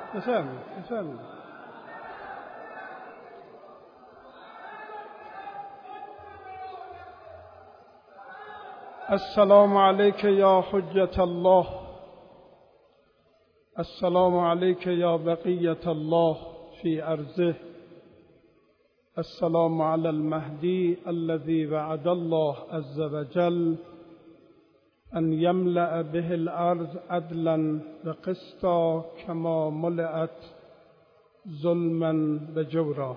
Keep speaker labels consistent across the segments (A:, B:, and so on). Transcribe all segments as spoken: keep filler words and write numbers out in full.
A: بفرمایید بفرمایید. السلام علیک یا حجت الله، السلام علیک یا بقیت الله فی ارضه، السلام علی المهدی الذی وعد الله عز وجل ان یملأ به الارض عدلا وقسطا کما ملئت ظلما وجورا.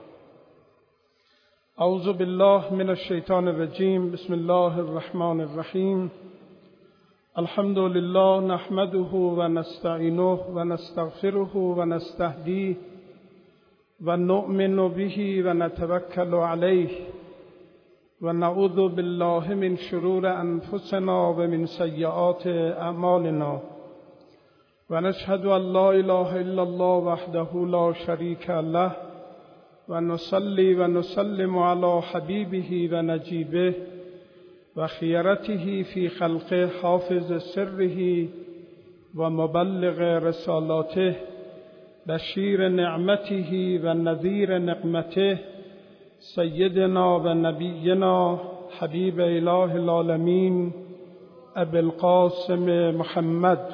A: اعوذ بالله من الشیطان الرجیم. بسم الله الرحمن الرحیم. الحمد لله نحمده و نستعینه و نستغفره و نستهدیه و نؤمن به و نتوکل علیه و نعوذ بالله من شرور انفسنا و من سیئات اعمالنا و نشهد ان لا اله الا الله وحده لا شریک له و نصلی و نسلم علی حبیبه و نجیبه و خیرته فی خلقه حافظ سره و مبلغ رسالاته بشیر نعمته و نذیر نقمته سیدنا و نبینا حبیب اله العالمین ابی القاسم محمد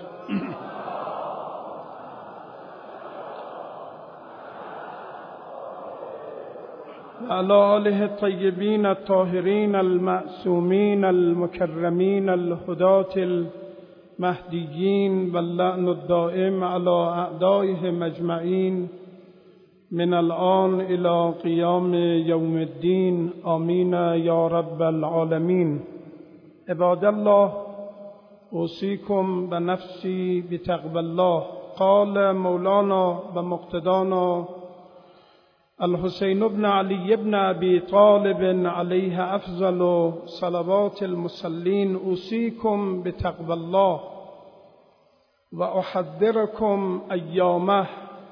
A: علی آله الطیبین الطاهرین المعصومین المکرمین الهداة المهدیین واللعن الدائم علی اعدائهم اجمعین من الآن الى قیام یوم الدین. آمین یا رب العالمین. عباد الله، اوصیکم و نفسی بتقوی الله. قال مولانا و مقتدانا الحسین بن علی بن ابی طالب علیه افضل صلوات المصلین. اوصیکم بتقوی الله و احذرکم ایامه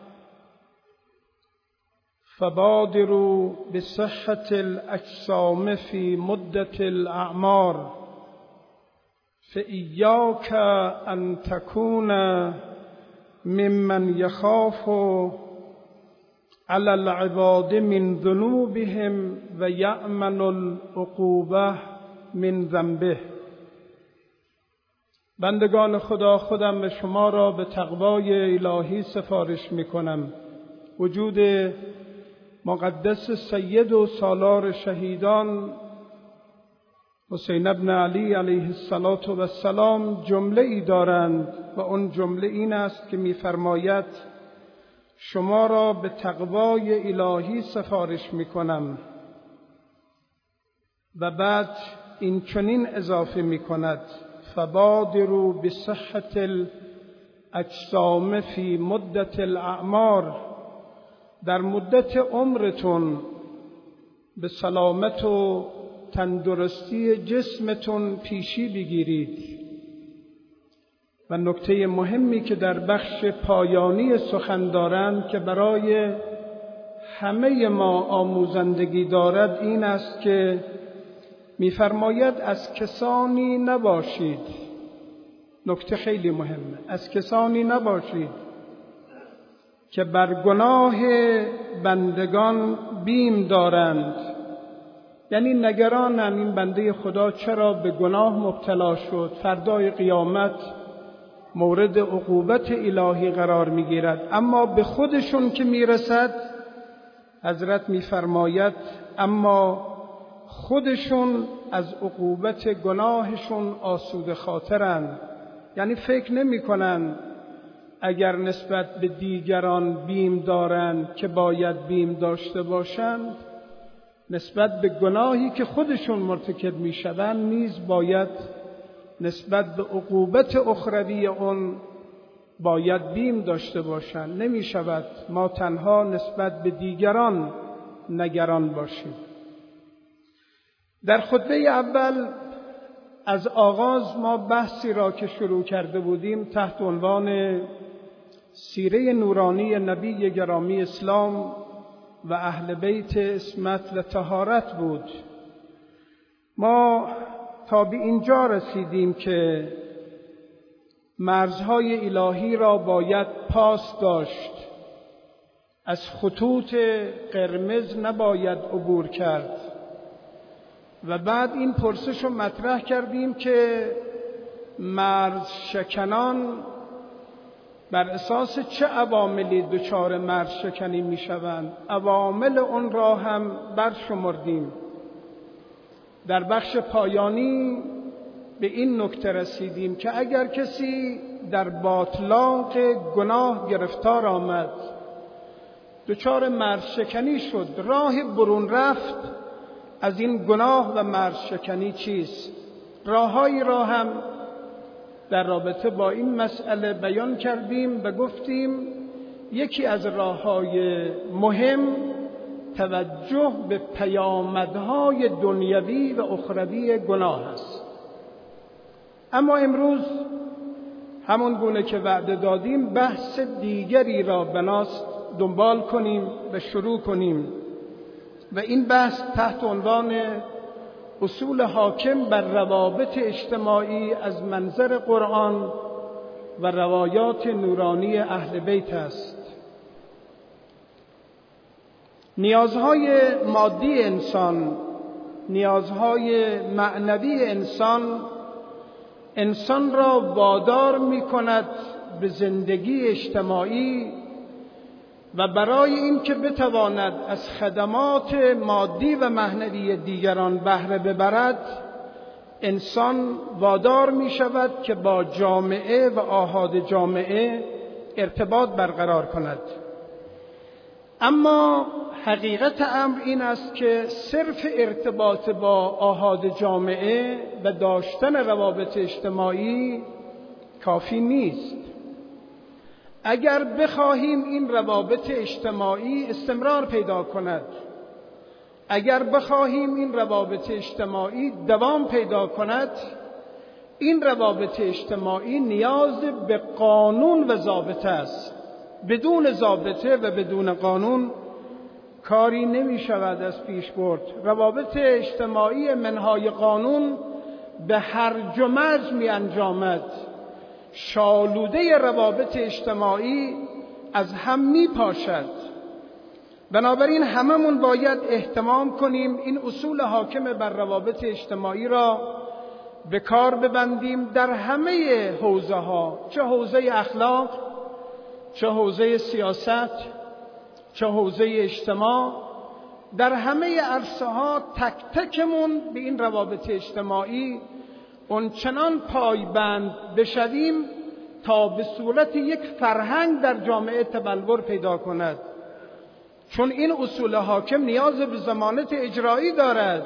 A: فبادروا بصحة الاجسام في مدة الاعمار فإياك ان تكون ممن يخاف على العباد من ذنوبهم و یأمن العقوبة من ذنبه. بندگان خدا، خودم و شما را به تقوای الهی سفارش می کنم. وجود مقدس سید و سالار شهیدان حسین ابن علی علیه السلام جمله ای دارند و اون جمله این است که می‌فرماید شما را به تقوای الهی سفارش می‌کنم و بعد این چنین اضافه می‌کند فبادروا بصحة الاجسام فی مدة الاعمار. در مدت عمرتون به سلامت و تندرستی جسمتون پیشی بگیرید. و نکته مهمی که در بخش پایانی سخن دارند که برای همه ما آموزندگی دارد این است که می‌فرماید از کسانی نباشید. نکته خیلی مهمه. از کسانی نباشید که بر گناه بندگان بیم دارند، یعنی نگرانند این بنده خدا چرا به گناه مبتلا شد، فردای قیامت مورد عقوبت الهی قرار میگیرد. اما به خودشون که میرسد حضرت میفرماید اما خودشون از عقوبت گناهشون آسوده خاطرند، یعنی فکر نمی کنند اگر نسبت به دیگران بیم دارند که باید بیم داشته باشند، نسبت به گناهی که خودشون مرتکب می شوند نیز باید نسبت به عقوبت اخروی اون باید بیم داشته باشند. نمی شود ما تنها نسبت به دیگران نگران باشیم. در خطبه اول از آغاز ما بحثی را که شروع کرده بودیم تحت عنوان سیره نورانی نبی گرامی اسلام و اهل بیت عصمت و طهارت بود. ما تا به اینجا رسیدیم که مرزهای الهی را باید پاس داشت از خطوط قرمز نباید عبور کرد. و بعد این پرسش رو مطرح کردیم که مرز شکنان بر اساس چه عواملی دچار مرز شکنی می شوند؟ عوامل اون را هم برشمردیم. در بخش پایانی به این نکته رسیدیم که اگر کسی در باطلاق گناه گرفتار آمد، دچار مرز شکنی شد، راه برون رفت از این گناه و مرز شکنی چیست؟ راههایی را هم در رابطه با این مسئله بیان کردیم و گفتیم یکی از راههای مهم توجه به پیامدهای دنیوی و اخروی گناه است. اما امروز همون گونه که وعده دادیم بحث دیگری را بناست دنبال کنیم و شروع کنیم و این بحث تحت عنوان اصول حاکم بر روابط اجتماعی از منظر قرآن و روایات نورانی اهل بیت است. نیازهای مادی انسان، نیازهای معنوی انسان انسان را وادار می کند به زندگی اجتماعی و برای اینکه بتواند از خدمات مادی و معنوی دیگران بهره ببرد، انسان وادار می شود که با جامعه و آحاد جامعه ارتباط برقرار کند. اما حقیقت امر این است که صرف ارتباط با آحاد جامعه و داشتن روابط اجتماعی کافی نیست. اگر بخواهیم این روابط اجتماعی استمرار پیدا کند، اگر بخواهیم این روابط اجتماعی دوام پیدا کند، این روابط اجتماعی نیاز به قانون و ضابطه است. بدون ضابطه و بدون قانون کاری نمی شود از پیش برد. روابط اجتماعی منهای قانون به هرج و مرج می انجامد. شالوده روابط اجتماعی از هم می پاشد. بنابراین هممون باید اهتمام کنیم این اصول حاکم بر روابط اجتماعی را به کار ببندیم در همه حوزه ها، چه حوزه اخلاق، چه حوزه سیاست، چه حوزه اجتماع. در همه عرصه ها تک تکمون به این روابط اجتماعی اونچنان پایبند بشویم تا به صورت یک فرهنگ در جامعه تبلور پیدا کند. چون این اصول حاکم نیاز به ضمانت اجرایی دارد.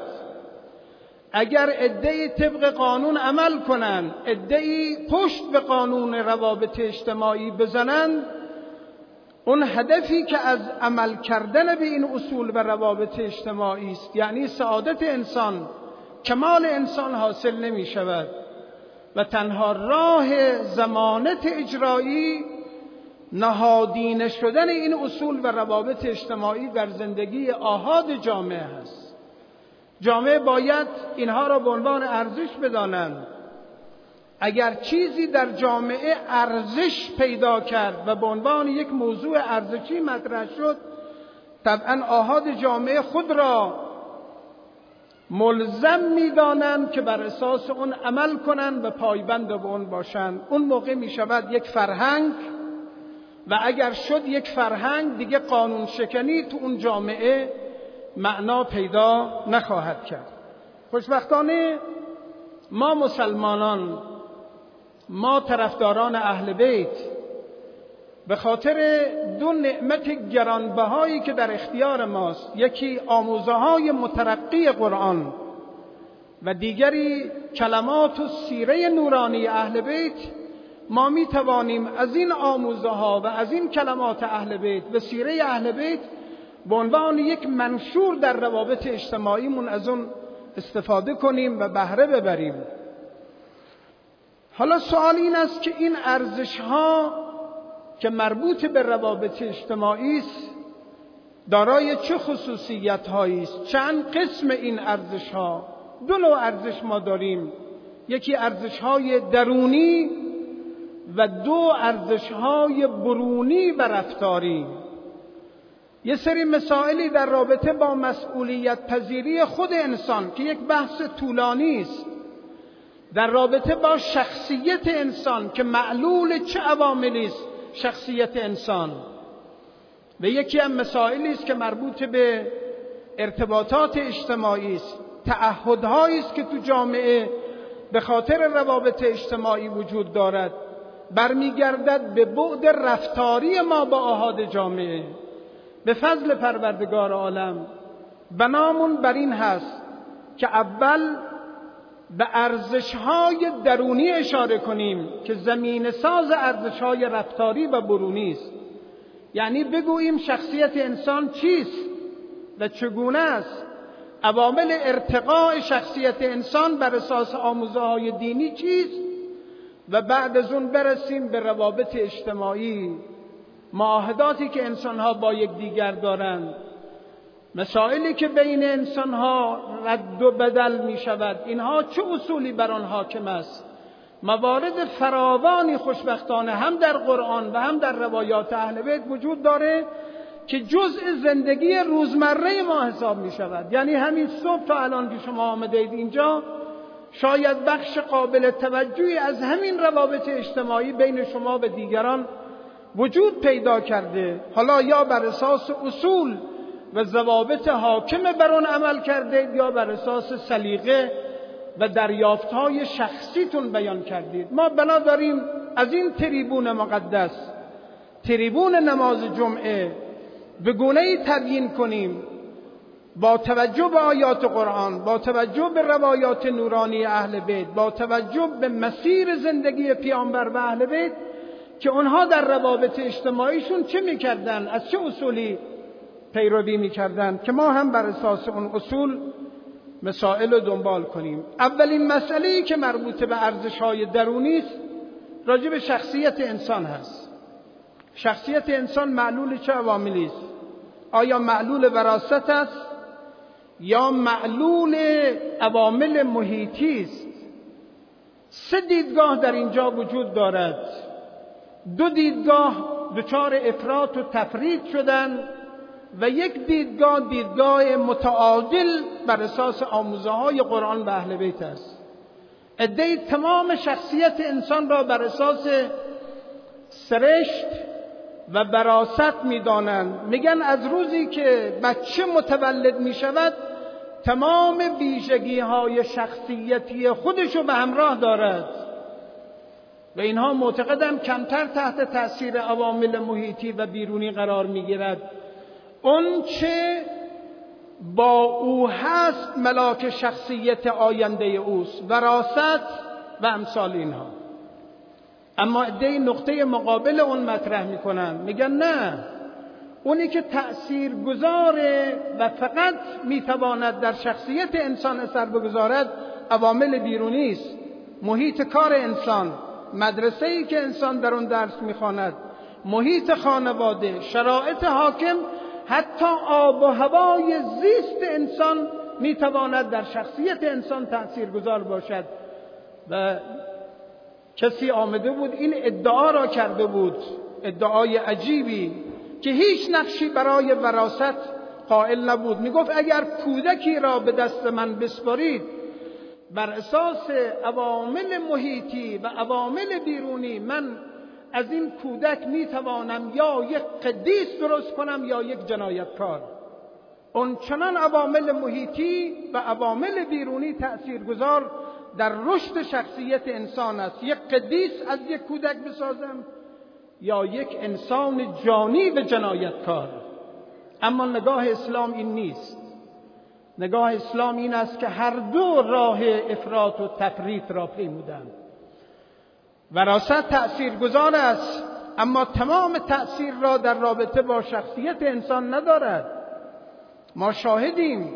A: اگر عده‌ای طبق قانون عمل کنند، عده‌ای پشت به قانون روابط اجتماعی بزنند، اون هدفی که از عمل کردن به این اصول و روابط اجتماعی است، یعنی سعادت انسان، کمال انسان حاصل نمی شود و تنها راه ضمانت اجرایی نهادینه شدن این اصول و روابط اجتماعی در زندگی آحاد جامعه است. جامعه باید اینها را به عنوان ارزش بدانند. اگر چیزی در جامعه ارزش پیدا کرد و به عنوان یک موضوع ارزشی مطرح شد، طبعا آحاد جامعه خود را ملزم می‌دانند که بر اساس اون عمل کنند و پایبند به اون باشند. اون موقع می شود یک فرهنگ و اگر شد یک فرهنگ، دیگه قانون شکنی تو اون جامعه معنا پیدا نخواهد کرد. خوشبختانه ما مسلمانان، ما طرفداران اهل بیت، به خاطر دو نعمت گرانبهایی که در اختیار ماست، یکی آموزه های مترقی قرآن و دیگری کلمات و سیره نورانی اهل بیت، ما می توانیم از این آموزه ها و از این کلمات اهل بیت و سیره اهل بیت به عنوان یک منشور در روابط اجتماعیمون از اون استفاده کنیم و بهره ببریم. حالا سوال این است که این ارزش ها که مربوط به روابط اجتماعی است دارای چه خصوصیت هایی است؟ چند قسم این ارزش ها؟ دو نوع ارزش ما داریم، یکی ارزش های درونی و دو ارزش های برونی و رفتاری. یه سری مسائلی در رابطه با مسئولیت پذیری خود انسان که یک بحث طولانی است، در رابطه با شخصیت انسان که معلول چه عواملی است شخصیت انسان، و یکی از مسائلی است که مربوط به ارتباطات اجتماعی است، تعهدهایی است که تو جامعه به خاطر روابط اجتماعی وجود دارد، برمیگردد به بعد رفتاری ما با احاد جامعه. به فضل پروردگار عالم بنامون بر این هست که اول به ارزش‌های درونی اشاره کنیم که زمین ساز ارزش‌های رفتاری و برونی است. یعنی بگوییم شخصیت انسان چیست و چگونه است، عوامل ارتقاء شخصیت انسان بر اساس آموزه‌های دینی چیست، و بعد از اون برسیم به روابط اجتماعی، معاهداتی که انسان‌ها با یکدیگر دارند، مسائلی که بین انسان‌ها رد و بدل می‌شود، اینها چه اصولی بر آن حاکم است. موارد فراوانی خوشبختانه هم در قرآن و هم در روایات اهل بیت وجود داره که جزء زندگی روزمره ما حساب می‌شود. یعنی همین صبح تا الان که شما آمدید اینجا، شاید بخش قابل توجهی از همین روابط اجتماعی بین شما و دیگران وجود پیدا کرده، حالا یا بر اساس اصول و ضوابط حاکم بر آن عمل کردید یا بر اساس سلیقه و دریافت‌های شخصیتون بیان کردید. ما بنا داریم از این تریبون مقدس، تریبون نماز جمعه، به گونه‌ای تبیین کنیم با توجه به آیات قرآن، با توجه به روایات نورانی اهل بیت، با توجه به مسیر زندگی پیامبر و اهل بیت که اونها در روابط اجتماعیشون چه میکردن، از چه اصولی پیروی میکردن، که ما هم بر اساس اون اصول مسائل رو دنبال کنیم. اولین مسئله‌ای که مربوط به ارزش‌های درونی است راجع به شخصیت انسان هست. شخصیت انسان معلول چه عواملی است؟ آیا معلول وراثت است یا معلول عوامل محیطی است؟ سه دیدگاه در اینجا وجود دارد. دو دیدگاه دچار افراط و تفرید شدن و یک دیدگاه دیدگاه متعادل بر اساس آموزه‌های قرآن و اهل بیت است. عده‌ای تمام شخصیت انسان را بر اساس سرشت و وراثت می‌دانند. میگن از روزی که بچه متولد می‌شود تمام ویژگی‌های شخصیتی خودش رو به همراه دارد و اینها معتقدند کمتر تحت تأثیر عوامل محیطی و بیرونی قرار می‌گیرد. اون چه با او هست ملاک شخصیت آینده اوست، وراثت و امثال اینها. اما عده‌ای نقطه مقابل اون مطرح میکنن، میگن نه، اونی که تأثیر گذاره و فقط میتواند در شخصیت انسان اثر بگذارد عوامل بیرونی است، محیط کار انسان، مدرسه‌ای که انسان در اون درس میخواند، محیط خانواده، شرایط حاکم، حتی آب و هوای زیست انسان میتواند در شخصیت انسان تأثیرگذار باشد. و کسی آمده بود این ادعا را کرده بود، ادعای عجیبی که هیچ نقشی برای وراثت قائل نبود. میگفت اگر کودکی را به دست من بسپارید بر اساس عوامل محیطی و عوامل بیرونی، من از این کودک میتوانم یا یک قدیس درست کنم یا یک جنایتکار. اون چنان عوامل محیطی و عوامل بیرونی تأثیرگذار در رشد شخصیت انسان است. یک قدیس از یک کودک بسازم یا یک انسان جانی و جنایتکار. اما نگاه اسلام این نیست. نگاه اسلام این است که هر دو راه افراط و تفریط را پیمودند. وراثت تأثیرگذار است اما تمام تأثیر را در رابطه با شخصیت انسان ندارد. ما شاهدیم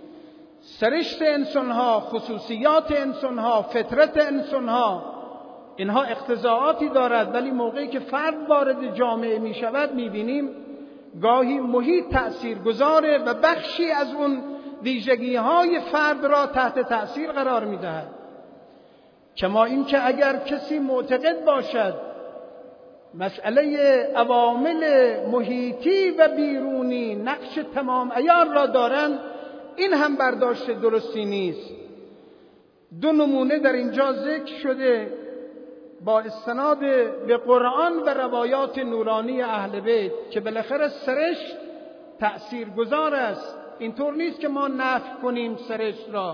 A: سرشت انسانها، خصوصیات انسانها، فطرت انسانها، اینها اقتضاعاتی دارد، ولی موقعی که فرد وارد جامعه می شود می بینیم گاهی محیط تأثیر گذاره و بخشی از اون ویژگی های فرد را تحت تأثیر قرار می دهد. کما این که اگر کسی معتقد باشد مسئله عوامل محیطی و بیرونی نقش تمام عیار را دارند، این هم برداشت درستی نیست. دو نمونه در اینجا ذکر شده با استناد به قرآن و روایات نورانی اهل بیت که بالاخره سرشت تأثیر گذار است. اینطور نیست که ما نفی کنیم سرشت را.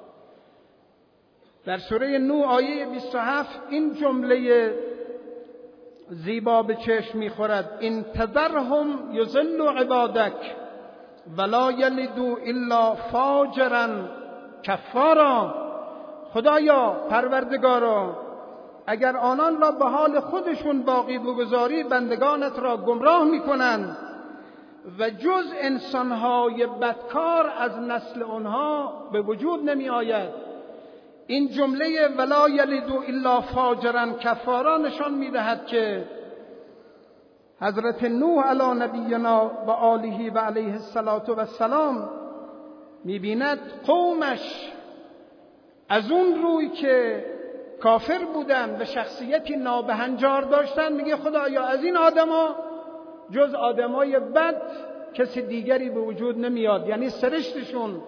A: در سوره نوح آیه بیست و هفت این جمله زیبا به چشم می‌خورد: این تذرهم یضلوا عبادک ولا یلدوا الا فاجرا کفارا. خدایا، پروردگارا، اگر آنان را به حال خودشون باقی بگذاری بندگانت را گمراه می‌کنند و جز انسان‌های بدکار از نسل آنها به وجود نمی‌آید. این جمله ولا یلدوا الا فاجرا کفارا نشان می‌دهد که حضرت نوح علی نبینا و آله و علیه السلام می‌بیند قومش از اون روی که کافر بودن و شخصیتی نابهنجار داشتن، میگه خدایا از این آدما جز آدمای بد کسی دیگری به وجود نمیاد. یعنی سرشتشون،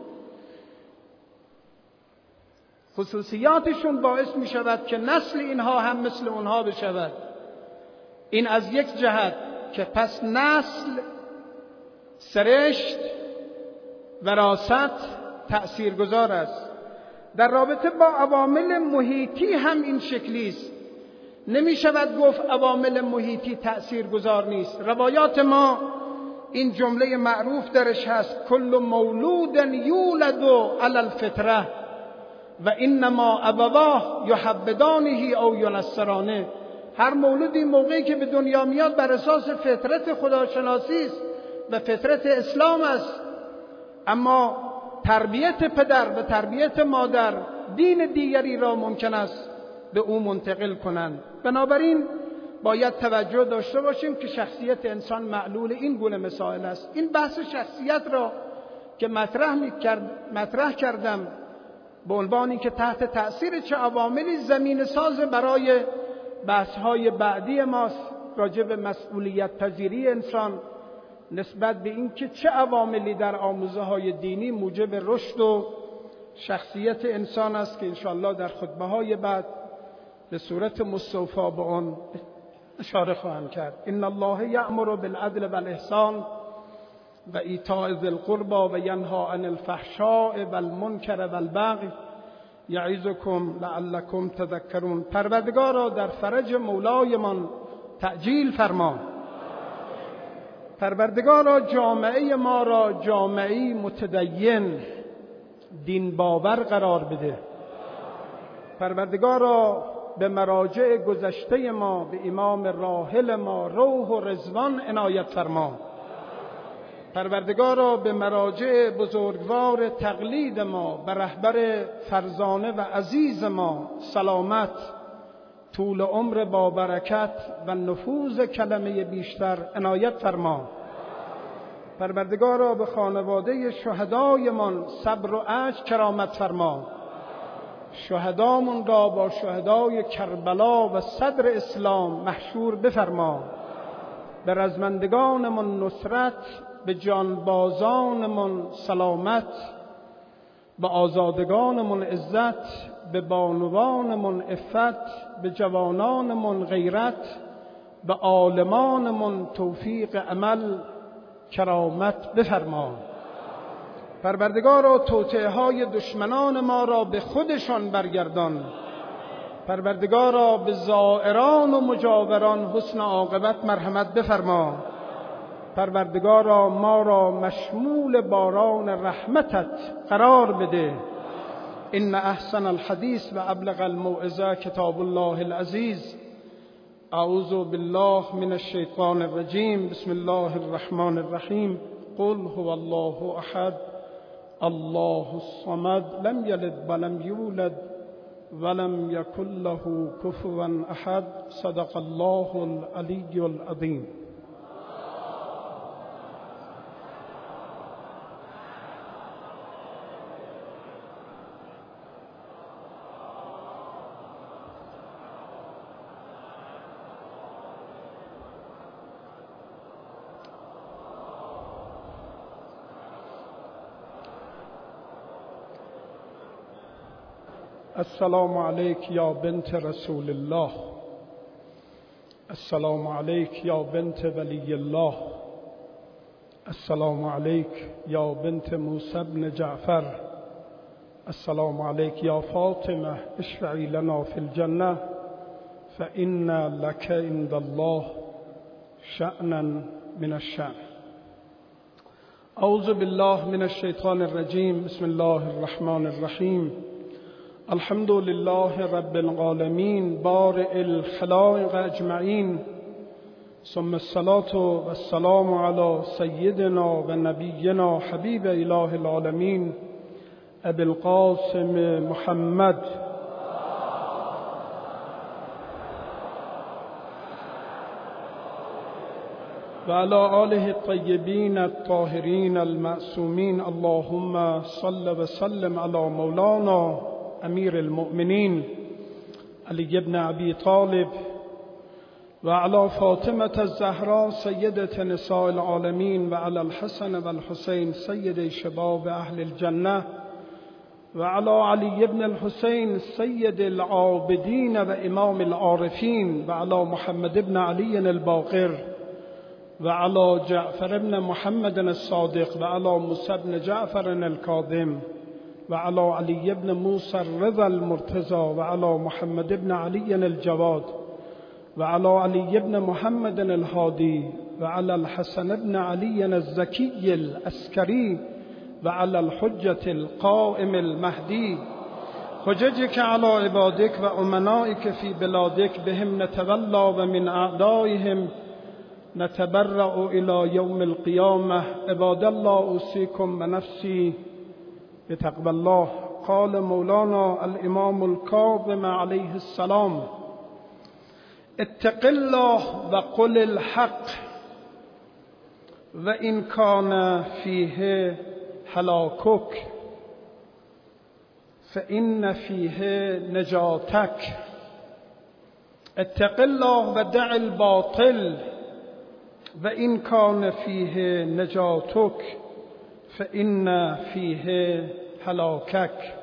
A: خصوصیاتشون باعث می شود که نسل اینها هم مثل اونها بشود. این از یک جهت که پس نسل، سرشت، وراثت تأثیرگذار است. در رابطه با عوامل محیطی هم این شکلی است. نمی شود گفت عوامل محیطی تأثیرگذار نیست. روایات ما این جمله معروف درش هست: کل مولود یولد علی الفطره و انما ابواه یحبدانه او ینصرانه. هر مولودی موقعی که به دنیا میاد بر اساس فطرت خداشناسی است و فطرت اسلام است، اما تربیت پدر و تربیت مادر دین دیگری را ممکن است به او منتقل کنند. بنابراین باید توجه داشته باشیم که شخصیت انسان معلول این گونه مسائل است. این بحث شخصیت را که مطرح می‌کرد مطرح کردم به عنوانی که تحت تأثیر چه عواملی زمین ساز برای بحث‌های بعدی ماست راجع به مسئولیت پذیری انسان نسبت به اینکه چه عواملی در آموزه‌های دینی موجب رشد و شخصیت انسان است که انشاءالله در خطبه‌های بعد به صورت مستوفا به آن اشاره خواهم کرد. ان الله یأمر بالعدل والاحسان و ایتاء ذی القربى و ینهی عن الفحشاء والمنکر والبغی یعظکم لعلکم تذکرون. پروردگارا در فرج مولایمان تعجیل فرما. پروردگارا جامعه ما را جامعه متدین دین باور قرار بده. پروردگارا به مراجع گذشته ما، به امام راحل ما روح و رضوان عنایت فرما. پروردگارا به مراجع بزرگوار تقلید ما، به رهبر فرزانه و عزیز ما سلامت، طول عمر با برکت و نفوذ کلمه بیشتر عنایت فرما. پروردگارا به خانواده شهدایمان صبر و اجر کرامت فرما. شهدامون را با شهدای کربلا و صدر اسلام محشور بفرما. به رزمندگانمان نصرت، به جانبازانمان سلامت، به آزادگانمان عزت، به بانوانمان عفت، به جوانانمان غیرت، به عالمانمان توفیق عمل کرامت بفرما. پروردگارا توطئه های دشمنان ما را به خودشان برگردان. پروردگارا به زائران و مجاوران حسن عاقبت مرحمت بفرما. پروردگارا ما را مشمول باران رحمتت قرار بده. ان احسن الحدیث و ابلغ الموعظه کتاب الله العزیز. اعوذ بالله من الشیطان الرجیم. بسم الله الرحمن الرحیم. قل هو الله احد الله الصمد لم یلد ولم یولد ولم یکن له کفوا احد. صدق الله العلی العظیم. السلام عليك يا بنت رسول الله. السلام عليك يا بنت ولي الله. السلام عليك يا بنت موسى بن جعفر. السلام عليك يا فاطمة اشفعي لنا في الجنة فإن لك عند الله شأنا من الشأن. أعوذ بالله من الشيطان الرجيم. بسم الله الرحمن الرحيم. الحمد لله رب العالمين بارئ الخلائق أجمعين، ثم الصلاة والسلام على سيدنا ونبينا حبيب إله العالمين أبي القاسم محمد وعلى آله الطيبين الطاهرين المعصومين. اللهم صل وسلم على مولانا أمير المؤمنين علي بن أبي طالب وعلى فاطمة الزهراء سيدة نساء العالمين وعلى الحسن والحسين سيد شباب أهل الجنة وعلى علي بن الحسين سيد العابدين وإمام العارفين وعلى محمد بن علي الباقر وعلى جعفر بن محمد الصادق وعلى موسى بن جعفر الكاظم وعلى علي بن موسى الرضا المرتضى وعلى محمد بن علي الجواد وعلى علي بن محمد الهادي وعلى الحسن بن علي الزكي العسكري وعلى الحجة القائم المهدي. حججك على عبادك وأمنائك في بلادك بهم نتولى ومن أعدائهم نتبرأ إلى يوم القيامة. عباد الله أوصيكم ونفسي بتقوى الله. قال مولانا الإمام الكاظم عليه السلام: اتق الله وقل الحق وإن كان فيه هلاكك فإن فيه نجاتك. اتق الله ودع الباطل وإن كان فيه نجاتك فإن فيه هلاکک.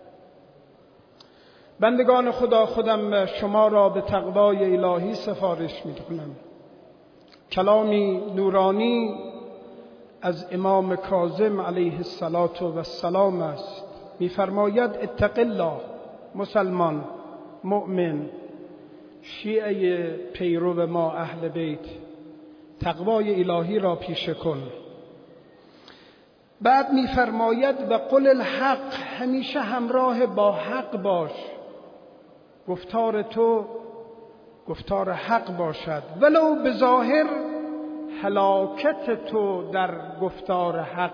A: بندگان خدا، خودم شما را به تقوای الهی سفارش می کنم. کلامی نورانی از امام کاظم علیه السلام است. می فرماید: اتق الله، مسلمان، مؤمن، شیعه پیرو ما اهل بیت، تقوای الهی را پیشه کن. بعد می‌فرماید و قل الحق، همیشه همراه با حق باش. گفتار تو گفتار حق باشد، ولو به ظاهر هلاکت تو در گفتار حق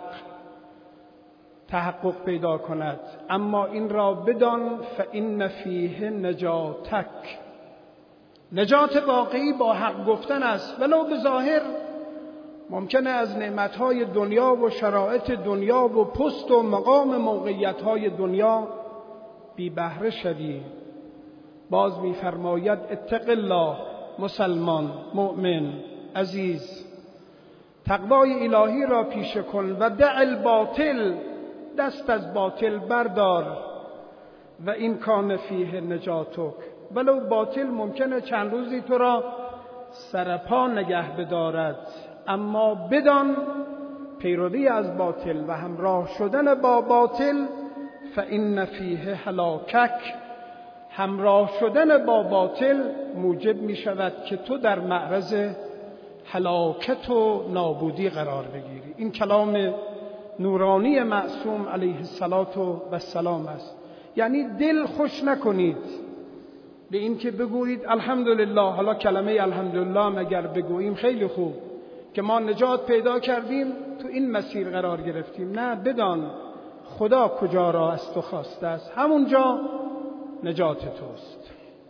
A: تحقق پیدا کند، اما این را بدان فإن فیه نجاتک. نجات واقعی با حق گفتن است. ولو به ظاهر ممکنه از نعمتهای دنیا و شرایط دنیا و پست و مقام موقعیتهای دنیا بی بهره شوی. باز می‌فرماید: اتق الله، مسلمان، مؤمن، عزیز، تقوای الهی را پیشه کن و دع الباطل، دست از باطل بردار. و این کان فیه نجاتک، ولو باطل ممکنه چند روزی تو را سرپا نگه بدارد، اما بدان پیروی از باطل و همراه شدن با باطل فإن فیه هلاکک، همراه شدن با باطل موجب می شود که تو در معرض هلاکت و نابودی قرار بگیری. این کلام نورانی معصوم علیه السلام است. یعنی دل خوش نکنید به این که بگویید الحمدلله. حالا کلمه الحمدلله مگر بگوییم خیلی خوب که ما نجات پیدا کردیم، تو این مسیر قرار گرفتیم. نه، بدان خدا کجا را از تو خواسته است، همونجا نجات توست.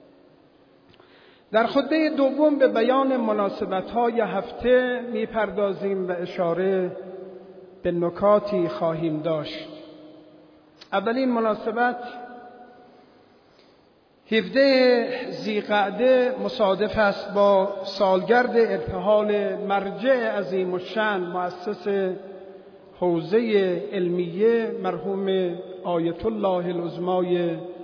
A: در خطبه دوم به بیان مناسبت‌های هفته می‌پردازیم و اشاره به نکاتی خواهیم داشت. اولین مناسبت هفده ذی‌قعده مصادف است با سالگرد ارتحال مرجع عظیم الشأن مؤسس حوزه علمیه مرحوم آیت الله العظمای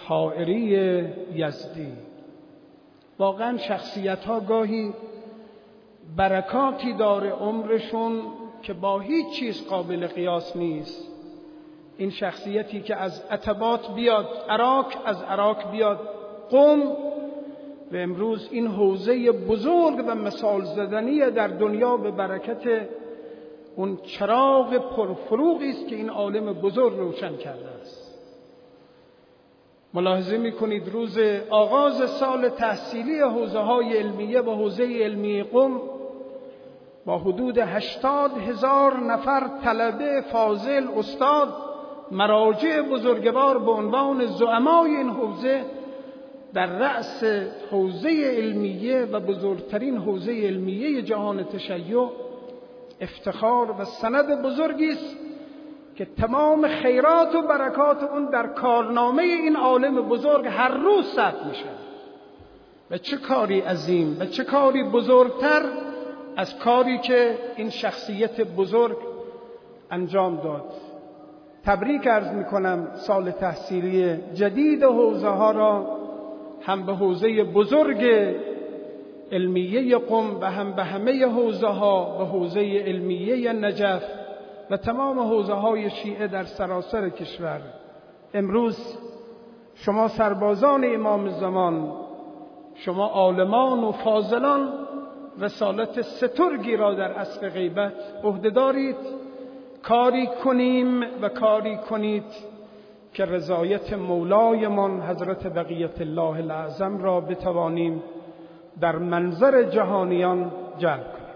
A: حائری یزدی. واقعا شخصیت ها گاهی برکاتی داره عمرشون که با هیچ چیز قابل قیاس نیست. این شخصیتی که از عتبات بیاد عراق، از عراق بیاد قم، و امروز این حوزه بزرگ و مثال زدنی در دنیا به برکت اون چراغ پرفروغی است که این عالم بزرگ روشن کرده است. ملاحظه می‌کنید روز آغاز سال تحصیلی حوزه‌های علمیه و حوزه علمی قم با حدود هشتاد هزار نفر طلبه فاضل، استاد، مراجع بزرگوار به عنوان زعمای این حوزه در رأس حوزه علمیه و بزرگترین حوزه علمیه جهان تشیع افتخار و سند بزرگی است که تمام خیرات و برکات اون در کارنامه این عالم بزرگ هر روز ثبت میشه. و چه کاری عظیم و چه کاری بزرگتر از کاری که این شخصیت بزرگ انجام داد. تبریک عرض میکنم سال تحصیلی جدید حوزه ها را، هم به حوزه بزرگ علمیه قم و هم به همه حوزه ها و حوزه علمیه نجف و تمام حوزه های شیعه در سراسر کشور. امروز شما سربازان امام زمان، شما عالمان و فاضلان رسالت سترگی را در عصر غیبت عهده دارید. کاری کنیم و کاری کنید که رضایت مولایمان حضرت بقیت الله الاعظم را بتوانیم در منظر جهانیان جلب کنیم.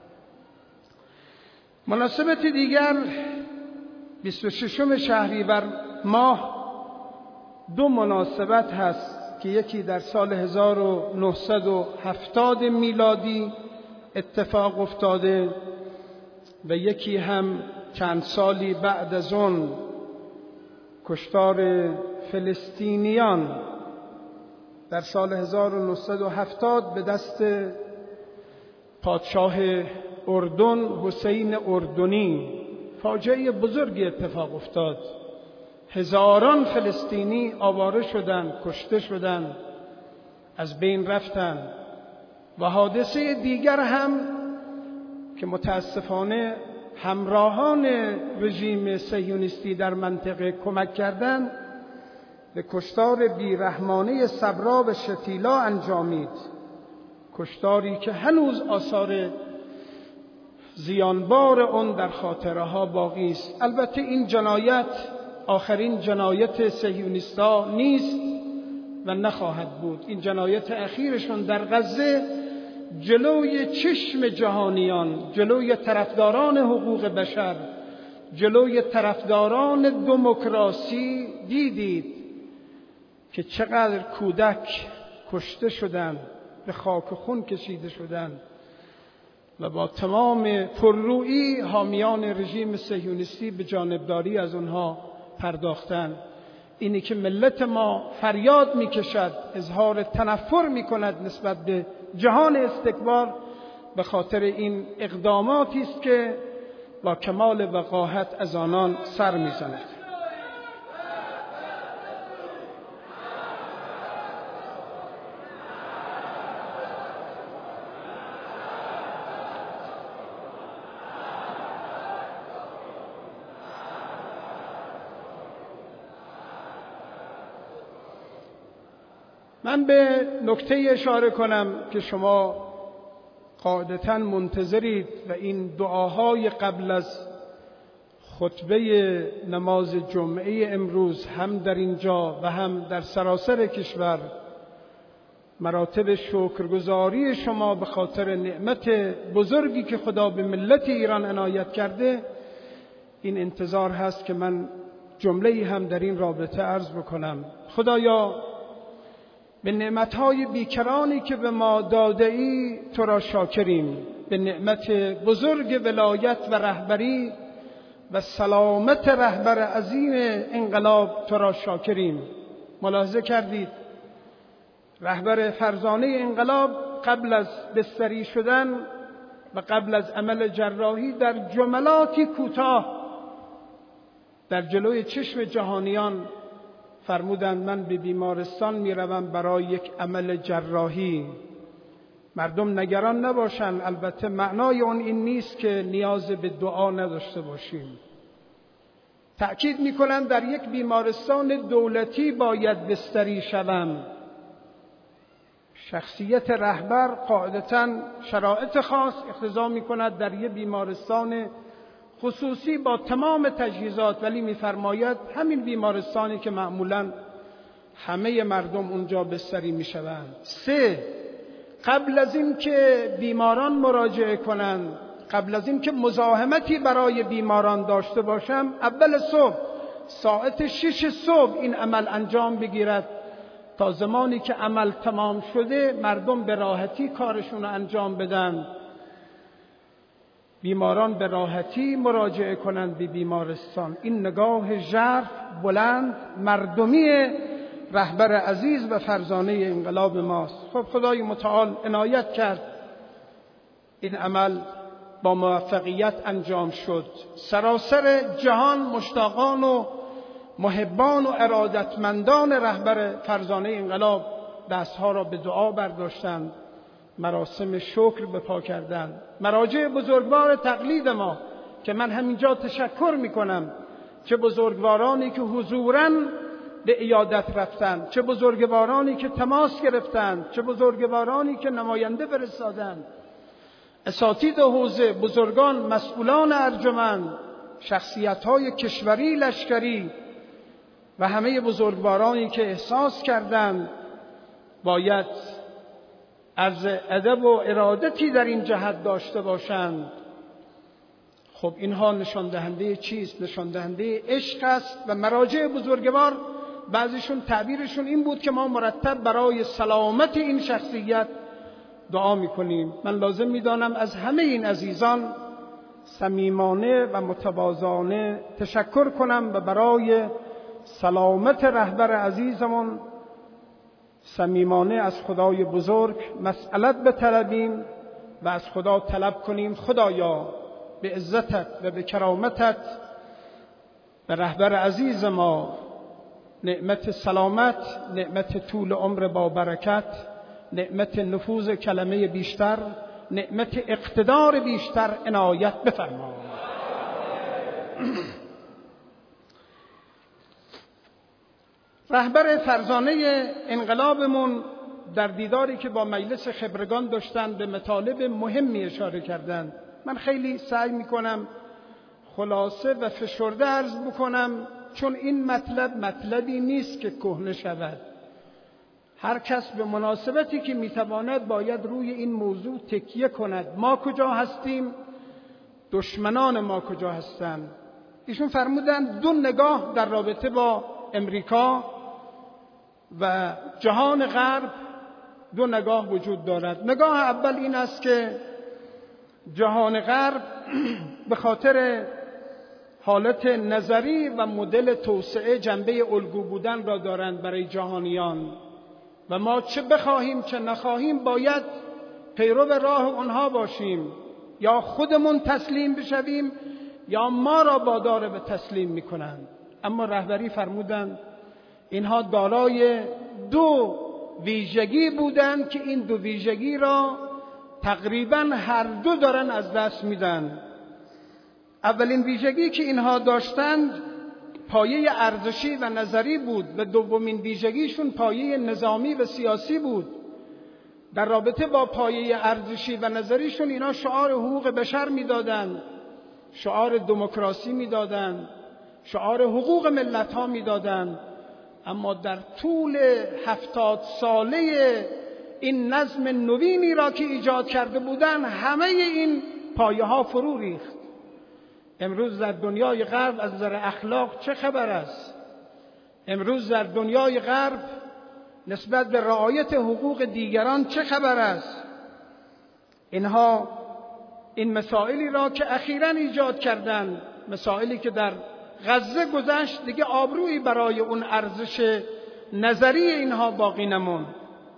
A: مناسبت دیگر بیست و ششم شهریور ماه دو مناسبت هست که یکی در سال هزار و نهصد و هفتاد میلادی اتفاق افتاده و یکی هم چند سالی بعد از اون، کشتار فلسطینیان در سال هزار و نهصد و هفتاد به دست پادشاه اردن حسین اردنی. فاجعه بزرگی اتفاق افتاد. هزاران فلسطینی آواره شدند، کشته شدند، از بین رفتند. و حادثه دیگر هم که متاسفانه همراهان رژیم صهیونیستی در منطقه کمک کردند، به کشتار بیرحمانه صبرا و شتیلا انجامید. کشتاری که هنوز آثار زیانبار اون در خاطره ها باقی است. البته این جنایت آخرین جنایت صهیونیست‌ها نیست و نخواهد بود. این جنایت اخیرشون در غزه جلوی چشم جهانیان، جلوی طرفداران حقوق بشر، جلوی طرفداران دموکراسی دیدید که چقدر کودک کشته شدند، به خاک خون کشیده شدند و با تمام پررویی حامیان رژیم صهیونیستی به جانبداری از اونها پرداختند. اینی که ملت ما فریاد میکشد، اظهار تنفر میکند نسبت به جهان استکبار، به خاطر این اقداماتی است که با کمال وقاحت از آنان سر میزند. من به نکته اشاره کنم که شما قاعدتاً منتظرید و این دعاهای قبل از خطبه نماز جمعه امروز هم در اینجا و هم در سراسر کشور مراتب شکرگزاری شما به خاطر نعمت بزرگی که خدا به ملت ایران عنایت کرده، این انتظار هست که من جمله‌ای هم در این رابطه عرض بکنم. خدایا به نعمتهای بیکرانی که به ما داده ای تو را شاکریم. به نعمت بزرگ ولایت و رهبری و سلامت رهبر عظیم انقلاب تو را شاکریم. ملاحظه کردید رهبر فرزانه انقلاب قبل از بستری شدن و قبل از عمل جراحی در جملاتی کوتاه در جلوی چشم جهانیان فرمودند من به بیمارستان میروم برای یک عمل جراحی. مردم نگران نباشند، البته معنای اون این نیست که نیاز به دعا نداشته باشیم. تأکید میکنند در یک بیمارستان دولتی باید بستری شوم. شخصیت رهبر قاعدتاً شرایط خاص اقتضا میکند در یک بیمارستان خصوصی با تمام تجهیزات، ولی میفرماید همین بیمارستانی که معمولاً همه مردم اونجا بستری میشوند. سه، قبل از این که بیماران مراجعه کنند، قبل از این که مزاحمتی برای بیماران داشته باشم، اول صبح ساعت شش صبح این عمل انجام بگیرد تا زمانی که عمل تمام شده مردم به راحتی کارشون رو انجام بدن، بیماران به راحتی مراجعه کنند به بیمارستان. این نگاه ژرف بلند مردمی رهبر عزیز و فرزانه انقلاب ماست. خب خدای متعال عنایت کرد، این عمل با موفقیت انجام شد. سراسر جهان مشتاقان و محبان و ارادتمندان رهبر فرزانه انقلاب دستها را به دعا برداشتند، مراسم شکر به پا کردند. مراجع بزرگوار تقلید ما که من همینجا تشکر میکنم، چه بزرگوارانی که حضوراً به عیادت رفتند، چه بزرگوارانی که تماس گرفتند، چه بزرگوارانی که نماینده فرستادند، اساتید حوزه، بزرگان، مسئولان ارجمند، شخصیت‌های کشوری، لشکری و همه بزرگوارانی که احساس کردند باید عرض ادب و ارادتی در این جهت داشته باشند. خب اینها نشان دهنده چیست؟ نشان دهنده عشق است. و مراجع بزرگوار بعضیشون تعبیرشون این بود که ما مرتب برای سلامت این شخصیت دعا میکنیم. من لازم میدانم از همه این عزیزان صمیمانه و متواضعانه تشکر کنم و برای سلامت رهبر عزیزمون صمیمانه از خدای بزرگ مسئلت بطلبیم و از خدا طلب کنیم خدایا به عزتت و به کرامتت به رهبر عزیز ما نعمت سلامت، نعمت طول عمر با برکت، نعمت نفوذ کلمه بیشتر، نعمت اقتدار بیشتر عنایت بفرما. رهبر فرزانه انقلابمون در دیداری که با مجلس خبرگان داشتن به مطالب مهمی اشاره کردند. من خیلی سعی میکنم خلاصه و فشرده عرض بکنم، چون این مطلب مطلبی نیست که کهنه شود. هر کس به مناسبتی که میتواند باید روی این موضوع تکیه کند. ما کجا هستیم؟ دشمنان ما کجا هستند؟ ایشون فرمودند دو نگاه در رابطه با امریکا و جهان غرب دو نگاه وجود دارد. نگاه اول این است که جهان غرب به خاطر حالت نظری و مدل توسعه جنبه الگو بودن را دارند برای جهانیان و ما چه بخواهیم چه نخواهیم باید پیرو راه اونها باشیم، یا خودمون تسلیم بشویم یا ما را وادار به تسلیم میکنند. اما رهبری فرمودند اینها دارای دو ویژگی بودند که این دو ویژگی را تقریبا هر دو دارن از دست میدن. اولین ویژگی که اینها داشتند پایه ارزشی و نظری بود و دومین ویژگیشون پایه نظامی و سیاسی بود. در رابطه با پایه ارزشی و نظریشون اینا شعار حقوق بشر میدادند، شعار دموکراسی میدادند، شعار حقوق ملت ها میدادند. اما در طول هفتاد ساله این نظم نوینی را که ایجاد کرده بودند همه این پایه ها فرو ریخت. امروز در دنیای غرب از نظر اخلاق چه خبر است؟ امروز در دنیای غرب نسبت به رعایت حقوق دیگران چه خبر است؟ اینها این مسائلی را که اخیراً ایجاد کردند، مسائلی که در غزه گذشت، دیگه آبرویی برای اون ارزش نظری اینها باقی نموند.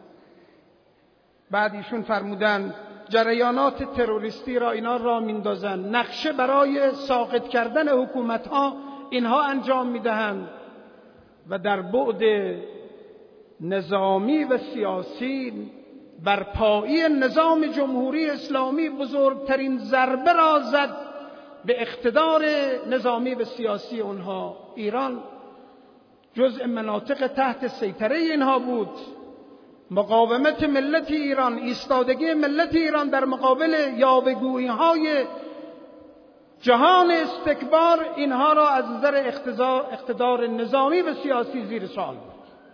A: بعد ایشون فرمودند جریانات تروریستی را اینا را میندازند، نقشه برای ساقط کردن حکومت ها اینها انجام میدهند و در بعد نظامی و سیاسی برپایی نظام جمهوری اسلامی بزرگترین ضربه را زد به اقتدار نظامی و سیاسی اونها. ایران جزء مناطق تحت سیطره اینها بود. مقاومت ملت ایران، ایستادگی ملت ایران در مقابل یاوه‌گویی‌های جهان استکبار، اینها را از نظر اقتدار نظامی و سیاسی زیر سوال بود.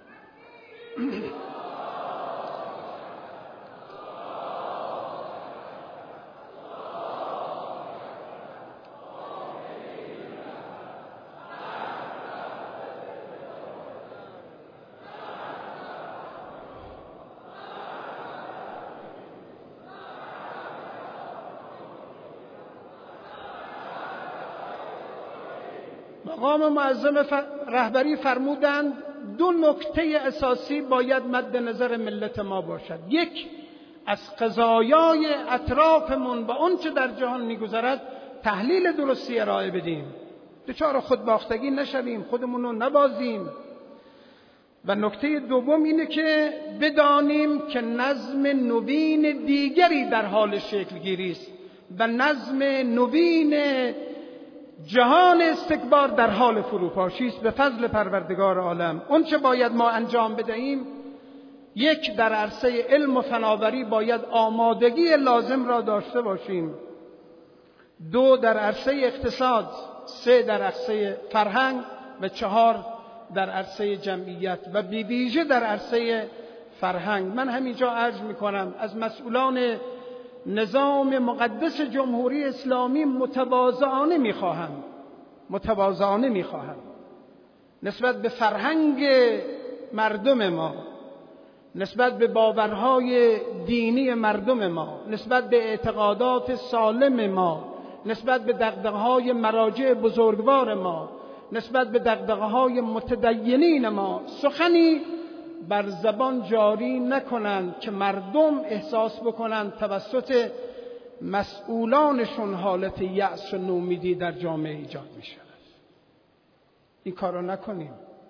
A: مقام معظم رهبری فرمودند دو نکته اساسی باید مد نظر ملت ما باشد. یک، از قضایای اطرافمون و اون چه در جهان میگذرد تحلیل درستی ارائه بدیم، دچار خودباختگی نشویم، خودمون رو نبازیم. و نکته دوم اینه که بدانیم که نظم نوین دیگری در حال شکل گیری است و نظم نوین جهان استکبار در حال فروپاشی است به فضل پروردگار عالم. اون چه باید ما انجام بدهیم، یک، در عرصه علم و فناوری باید آمادگی لازم را داشته باشیم. دو، در عرصه اقتصاد. سه، در عرصه فرهنگ. و چهار، در عرصه جمعیت و بی ویژه در عرصه فرهنگ. من همینجا عرض میکنم از مسئولان نظام مقدس جمهوری اسلامی متواضعانه میخواهم متواضعانه میخواهم نسبت به فرهنگ مردم ما، نسبت به باورهای دینی مردم ما، نسبت به اعتقادات سالم ما، نسبت به دغدغه‌های مراجع بزرگوار ما، نسبت به دغدغه‌های متدینین ما سخنی بر زبان جاری نکنند که مردم احساس بکنند توسط مسئولانشون حالت یأس و نومیدی در جامعه ایجاد می شود. این کارو نکنیم.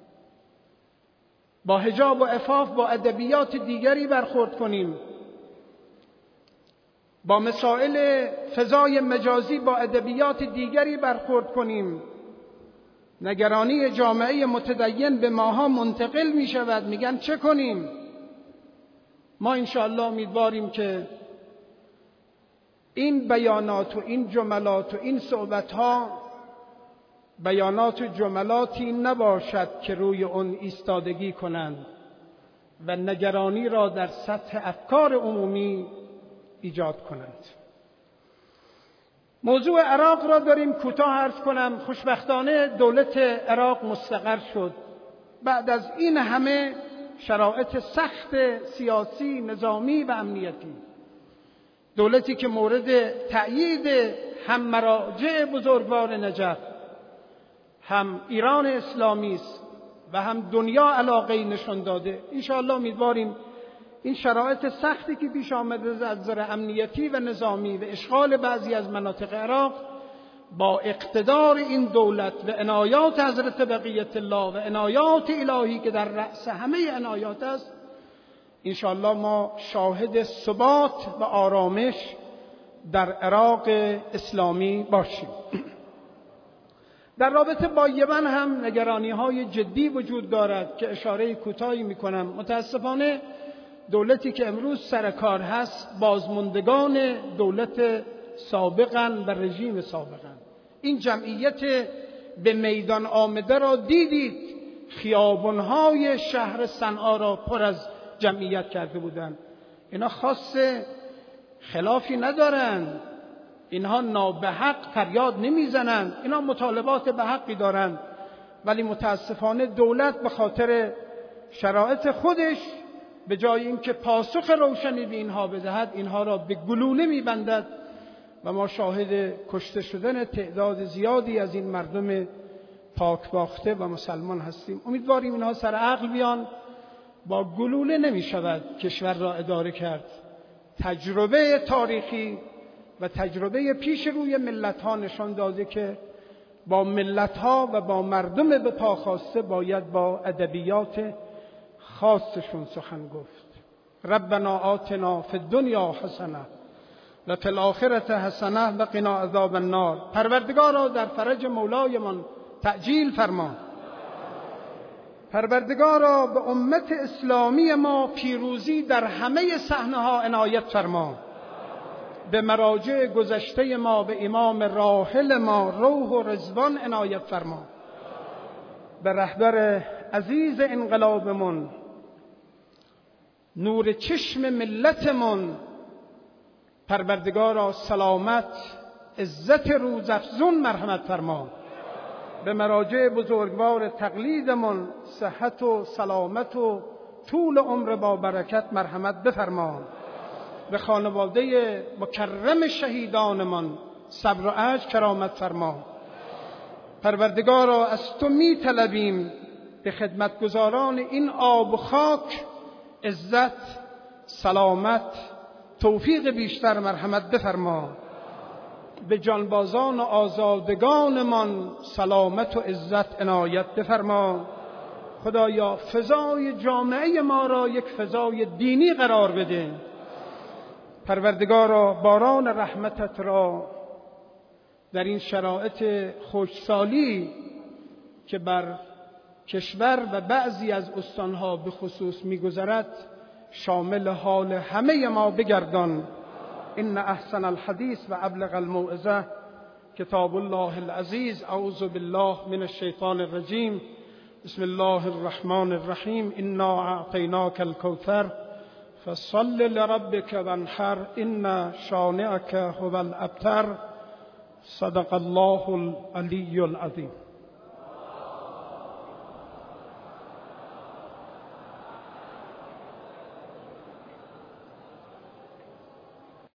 A: با حجاب و عفاف با ادبیات دیگری برخورد کنیم. با مسائل فضای مجازی با ادبیات دیگری برخورد کنیم. نگرانی جامعه متدین به ماها منتقل می شود، میگن چه کنیم؟ ما انشاءالله امیدواریم که این بیانات و این جملات و این صحبتها بیانات و جملاتی نباشد که روی اون ایستادگی کنند و نگرانی را در سطح افکار عمومی ایجاد کنند. موضوع عراق را داریم کوتاه عرض کنم. خوشبختانه دولت عراق مستقر شد بعد از این همه شرایط سخت سیاسی، نظامی و امنیتی. دولتی که مورد تأیید هم مراجع بزرگوار نجف، هم ایران اسلامی است و هم دنیا علاقه نشان داده. انشاءالله امیدواریم این شرایط سختی که پیش آمده از نظر امنیتی و نظامی و اشغال بعضی از مناطق عراق با اقتدار این دولت و عنایات حضرت بقیت الله و عنایات الهی که در رأس همه عنایات است، انشاءالله ما شاهد ثبات و آرامش در عراق اسلامی باشیم. در رابطه با یمن هم نگرانی های جدی وجود دارد که اشاره کوتاهی میکنم. متاسفانه دولتی که امروز سر کار هست بازماندگان دولت سابقاً و رژیم سابقاً. این جمعیت به میدان آمده را دیدید، خیابانهای شهر صنعا را پر از جمعیت کرده بودند. اینا خاص خلافی ندارند، اینها نابحق فریاد نمیزنند، اینا مطالبات به حقی دارند، ولی متاسفانه دولت به خاطر شرایط خودش به جای اینکه پاسخ روشنی به اینها بدهد، اینها را به گلوله میبندد و ما شاهد کشته شدن تعداد زیادی از این مردم پاکباخته و مسلمان هستیم. امیدواریم اینها سر عقل بیان. با گلوله نمی شود کشور را اداره کرد. تجربه تاریخی و تجربه پیش روی ملت ها نشان داده که با ملت‌ها و با مردم به پا خواسته باید با ادبیات خاصشون سخن گفت. ربنا آتنا فی الدنیا حسنه و فی الاخرة حسنه و قنا عذاب النار. پروردگارا در فرج مولایمان تعجیل فرما. پروردگارا به امت اسلامی ما پیروزی در همه صحنه‌ها عنایت فرما. به مراجع گذشته ما، به امام راحل ما روح و رضوان عنایت فرما. به رهبر عزیز انقلابمون، نور چشم ملتمون، پروردگارا سلامت، عزت روزافزون مرحمت فرما. به مراجع بزرگوار تقلیدمون صحت و سلامت و طول عمر با برکت مرحمت بفرما. به خانواده مکرم شهیدانمان صبر و اجر کرامت فرما. پروردگارا از تو می طلبیم به خدمتگزاران این آب و خاک عزت، سلامت، توفیق بیشتر مرحمت بفرما. به جانبازان و آزادگانمان سلامت و عزت عنایت بفرما. خدایا فضای جامعه ما را یک فضای دینی قرار بده. پروردگارا باران رحمتت را در این شرایط خشکسالی که بر کشور و بعضی از استانها به خصوص می‌گذرد شامل حال همه ما بگردان. ان احسن الحدیث و ابلغ الموعظه کتاب الله العزیز. اعوذ بالله من الشیطان الرجیم. بسم الله الرحمن الرحیم. انا اعطیناک الکوثر فصل لربک وانحر ان شانئک هو الابتر. صدق الله العلی العظیم.